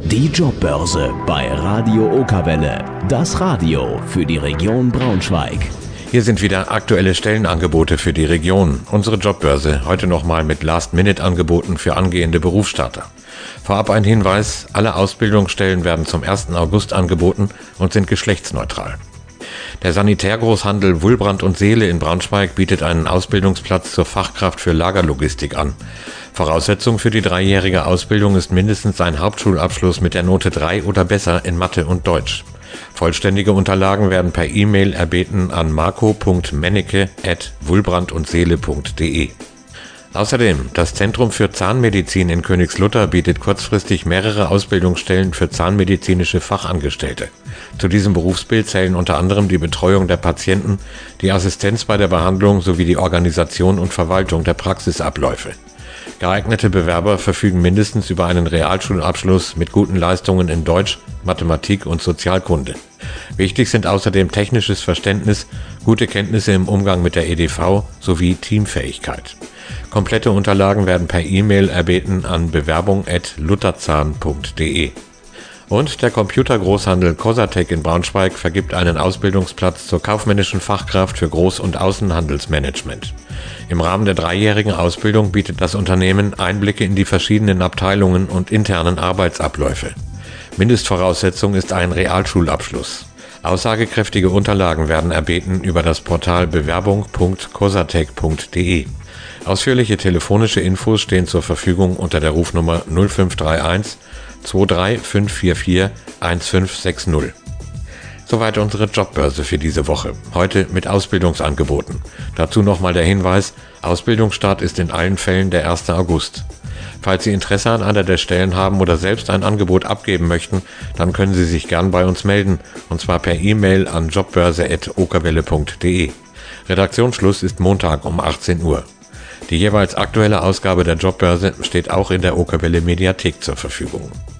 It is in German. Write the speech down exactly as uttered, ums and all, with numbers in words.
Die Jobbörse bei Radio Okerwelle. Das Radio für die Region Braunschweig. Hier sind wieder aktuelle Stellenangebote für die Region. Unsere Jobbörse heute nochmal mit Last-Minute-Angeboten für angehende Berufsstarter. Vorab ein Hinweis, alle Ausbildungsstellen werden zum ersten August angeboten und sind geschlechtsneutral. Der Sanitärgroßhandel Wulbrand und Seele in Braunschweig bietet einen Ausbildungsplatz zur Fachkraft für Lagerlogistik an. Voraussetzung für die dreijährige Ausbildung ist mindestens ein Hauptschulabschluss mit der Note drei oder besser in Mathe und Deutsch. Vollständige Unterlagen werden per E-Mail erbeten an marco punkt mennecke at wulbrandundseele punkt de. Außerdem, das Zentrum für Zahnmedizin in Königslutter bietet kurzfristig mehrere Ausbildungsstellen für zahnmedizinische Fachangestellte. Zu diesem Berufsbild zählen unter anderem die Betreuung der Patienten, die Assistenz bei der Behandlung sowie die Organisation und Verwaltung der Praxisabläufe. Geeignete Bewerber verfügen mindestens über einen Realschulabschluss mit guten Leistungen in Deutsch, Mathematik und Sozialkunde. Wichtig sind außerdem technisches Verständnis, gute Kenntnisse im Umgang mit der E D V sowie Teamfähigkeit. Komplette Unterlagen werden per E-Mail erbeten an bewerbung at lutterzahn punkt de. Und der Computergroßhandel Cosatec in Braunschweig vergibt einen Ausbildungsplatz zur kaufmännischen Fachkraft für Groß- und Außenhandelsmanagement. Im Rahmen der dreijährigen Ausbildung bietet das Unternehmen Einblicke in die verschiedenen Abteilungen und internen Arbeitsabläufe. Mindestvoraussetzung ist ein Realschulabschluss. Aussagekräftige Unterlagen werden erbeten über das Portal bewerbung punkt cosatec punkt de. Ausführliche telefonische Infos stehen zur Verfügung unter der Rufnummer null fünf drei eins zwei drei fünf vier vier eins fünf sechs null. Soweit unsere Jobbörse für diese Woche. Heute mit Ausbildungsangeboten. Dazu nochmal der Hinweis, Ausbildungsstart ist in allen Fällen der erste August. Falls Sie Interesse an einer der Stellen haben oder selbst ein Angebot abgeben möchten, dann können Sie sich gern bei uns melden, und zwar per E-Mail an jobbörse at okerwelle punkt de. Redaktionsschluss ist Montag um achtzehn Uhr. Die jeweils aktuelle Ausgabe der Jobbörse steht auch in der Okerwelle Mediathek zur Verfügung.